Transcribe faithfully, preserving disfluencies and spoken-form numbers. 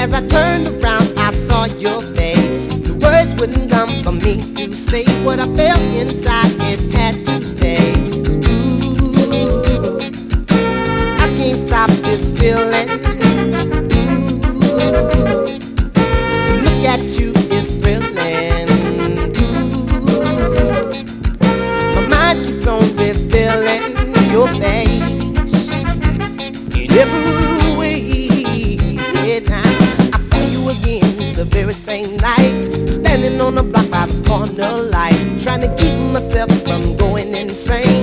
As I turned around, I saw your face. The words wouldn't come from me to say what I felt inside. It had to stay. Ooh, I can't stop this feeling. Ooh, to look at you is thrilling. Ooh, my mind keeps on revealing your face in every way. Yeah, now I see you again the very same night, standing on the block by the corner light, trying to keep myself from going insane.